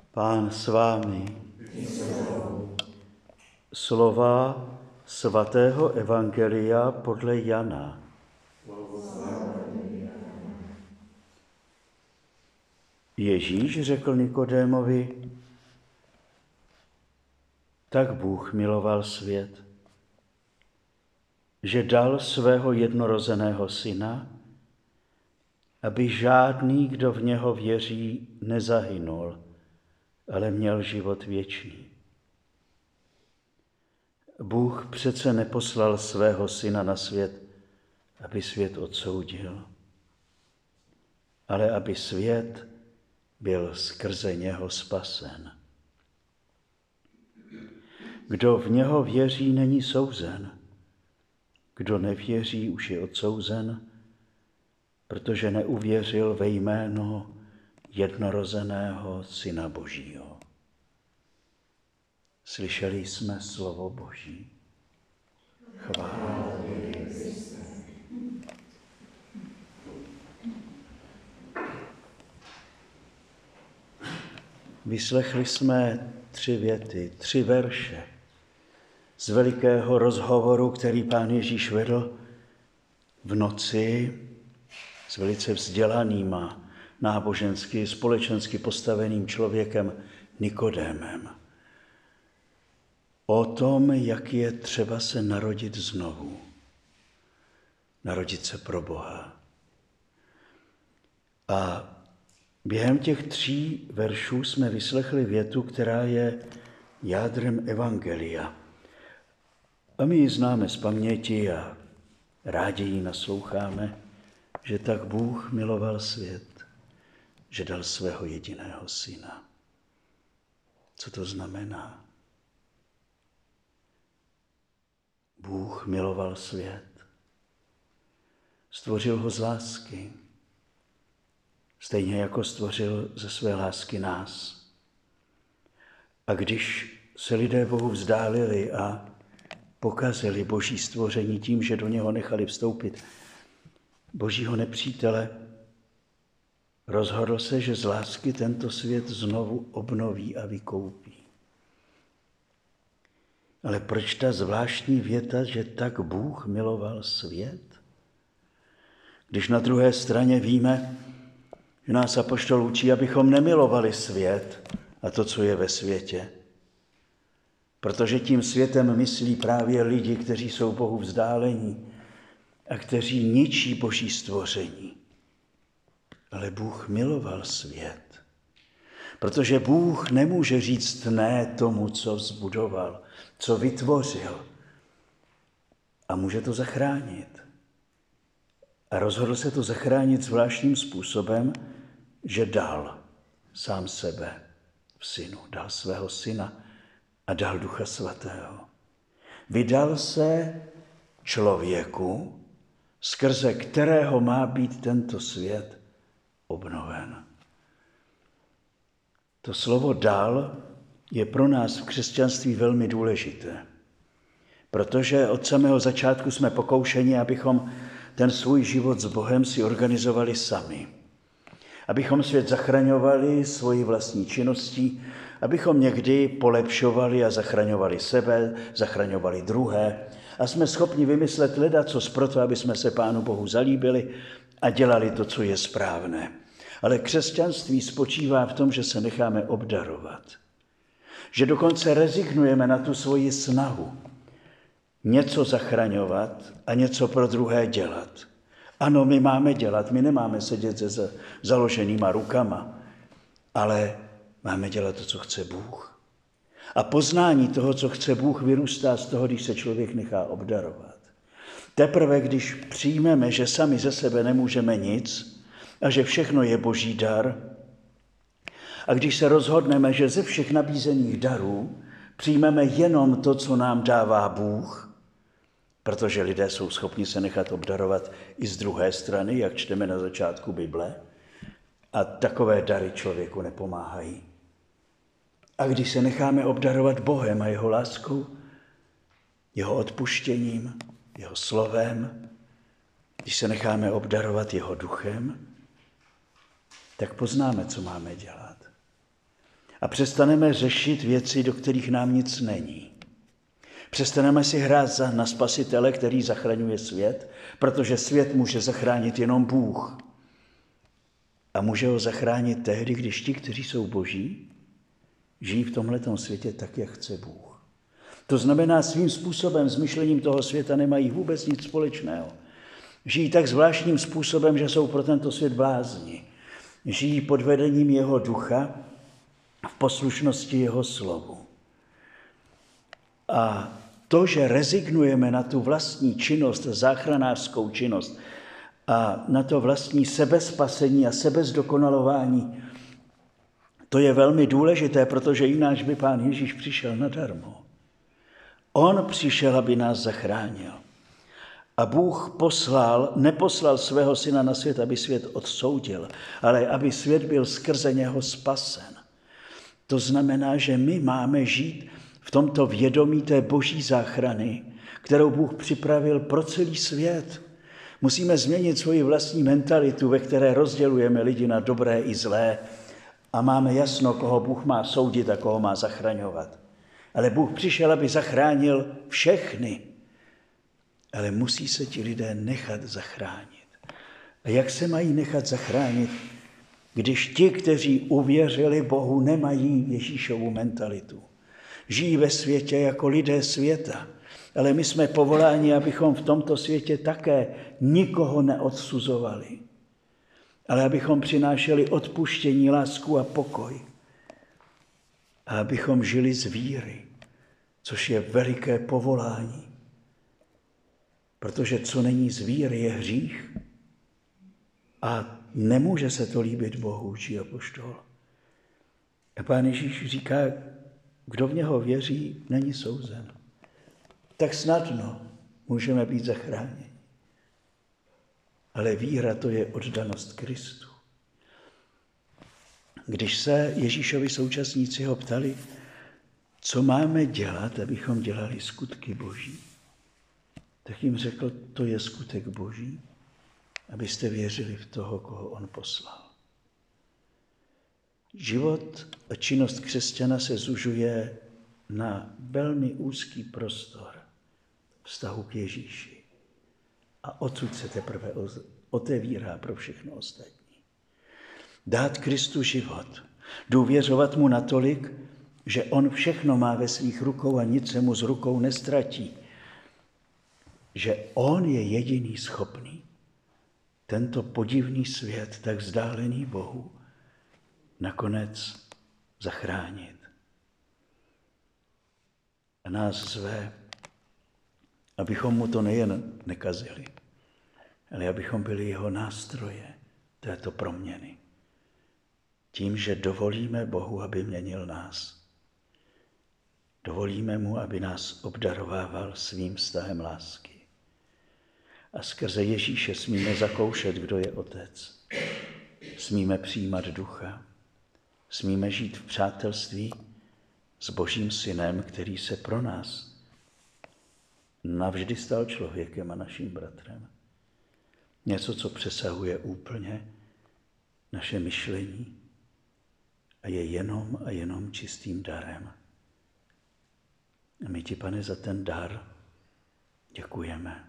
Pán s vámi. Slova svatého evangelia podle Jana. Ježíš řekl Nikodémovi: tak Bůh miloval svět, že dal svého jednorozeného syna, aby žádný, kdo v něho věří, nezahynul, ale měl život věčný. Bůh přece neposlal svého syna na svět, aby svět odsoudil, ale aby svět byl skrze něho spasen. Kdo v něho věří, není souzen. Kdo nevěří, už je odsouzen, protože neuvěřil ve jméno jednorozeného Syna Božího. Slyšeli jsme slovo Boží. Chvála Kriste. Vyslechli jsme 3 věty, 3 verše z velikého rozhovoru, který Pán Ježíš vedl v noci s velice vzdělaným a nábožensky, společensky postaveným člověkem Nikodémem. O tom, jak je třeba se narodit znovu. Narodit se pro Boha. A během těch 3 veršů jsme vyslechli větu, která je jádrem evangelia. A my ji známe z paměti a rádi ji nasloucháme, že tak Bůh miloval svět, že dal svého jediného syna. Co to znamená? Bůh miloval svět. Stvořil ho z lásky. Stejně jako stvořil ze své lásky nás. A když se lidé Bohu vzdálili a pokazili Boží stvoření tím, že do něho nechali vstoupit Božího nepřítele, rozhodl se, že z lásky tento svět znovu obnoví a vykoupí. Ale proč ta zvláštní věta, že tak Bůh miloval svět? Když na druhé straně víme, že nás apoštol učí, abychom nemilovali svět a to, co je ve světě. Protože tím světem myslí právě lidi, kteří jsou Bohu vzdálení a kteří ničí Boží stvoření. Ale Bůh miloval svět, protože Bůh nemůže říct ne tomu, co zbudoval, co vytvořil, a může to zachránit. A rozhodl se to zachránit zvláštním způsobem, že dal sám sebe v synu, dal svého syna a dal Ducha Svatého. Vydal se člověku, skrze kterého má být tento svět obnoven. To slovo dal je pro nás v křesťanství velmi důležité, protože od samého začátku jsme pokoušeni, abychom ten svůj život s Bohem si organizovali sami. Abychom svět zachraňovali svojí vlastní činností, abychom někdy polepšovali a zachraňovali sebe, zachraňovali druhé. A jsme schopni vymyslet ledacos proto, aby jsme se Pánu Bohu zalíbili a dělali to, co je správné. Ale křesťanství spočívá v tom, že se necháme obdarovat. Že dokonce rezignujeme na tu svoji snahu něco zachraňovat a něco pro druhé dělat. Ano, my máme dělat, my nemáme sedět se založenýma rukama, ale máme dělat to, co chce Bůh. A poznání toho, co chce Bůh, vyrůstá z toho, když se člověk nechá obdarovat. Teprve, když přijmeme, že sami ze sebe nemůžeme nic a že všechno je Boží dar, a když se rozhodneme, že ze všech nabízených darů přijmeme jenom to, co nám dává Bůh, protože lidé jsou schopni se nechat obdarovat i z druhé strany, jak čteme na začátku Bible, a takové dary člověku nepomáhají. A když se necháme obdarovat Bohem a jeho láskou, jeho odpuštěním, jeho slovem, když se necháme obdarovat jeho duchem, tak poznáme, co máme dělat. A přestaneme řešit věci, do kterých nám nic není. Přestaneme si hrát na spasitele, který zachraňuje svět, protože svět může zachránit jenom Bůh. A může ho zachránit tehdy, když ti, kteří jsou boží, žijí v tomhletom světě tak, jak chce Bůh. To znamená, svým způsobem s myšlením toho světa nemají vůbec nic společného. Žijí tak zvláštním způsobem, že jsou pro tento svět blázni. Žijí pod vedením jeho ducha v poslušnosti jeho slovu. A to, že rezignujeme na tu vlastní činnost, záchranářskou činnost a na to vlastní sebespasení a sebezdokonalování, to je velmi důležité, protože jináč by Pán Ježíš přišel nadarmo. On přišel, aby nás zachránil. A Bůh neposlal svého syna na svět, aby svět odsoudil, ale aby svět byl skrze něho spasen. To znamená, že my máme žít v tomto vědomí té boží záchrany, kterou Bůh připravil pro celý svět. Musíme změnit svoji vlastní mentalitu, ve které rozdělujeme lidi na dobré i zlé a máme jasno, koho Bůh má soudit a koho má zachraňovat. Ale Bůh přišel, aby zachránil všechny. Ale musí se ti lidé nechat zachránit. A jak se mají nechat zachránit, když ti, kteří uvěřili Bohu, nemají Ježíšovu mentalitu? Žijí ve světě jako lidé světa, ale my jsme povoláni, abychom v tomto světě také nikoho neodsuzovali, ale abychom přinášeli odpuštění, lásku a pokoj. A abychom žili z víry, což je veliké povolání. Protože co není z víry, je hřích. A nemůže se to líbit Bohu, učí apoštol. A Pán Ježíš říká, kdo v něho věří, není souzen. Tak snadno můžeme být zachráněni. Ale víra, to je oddanost Kristu. Když se Ježíšovi současníci ho ptali, co máme dělat, abychom dělali skutky Boží, tak jim řekl, to je skutek Boží, abyste věřili v toho, koho on poslal. Život a činnost křesťana se zužuje na velmi úzký prostor vztahu k Ježíši. A odsud se teprve otevírá pro všechno ostatní. Dát Kristu život, důvěřovat mu natolik, že on všechno má ve svých rukou a nic se mu z rukou nestratí. Že on je jediný schopný tento podivný svět, tak vzdálený Bohu, nakonec zachránit. A nás zve, abychom mu to nejen nekazili, ale abychom byli jeho nástroje této proměny. Tím, že dovolíme Bohu, aby měnil nás. Dovolíme mu, aby nás obdarovával svým vztahem lásky. A skrze Ježíše smíme zakoušet, kdo je Otec. Smíme přijímat Ducha. Smíme žít v přátelství s Božím Synem, který se pro nás navždy stal člověkem a naším bratrem. Něco, co přesahuje úplně naše myšlení a je jenom a jenom čistým darem. A my ti, Pane, za ten dar děkujeme.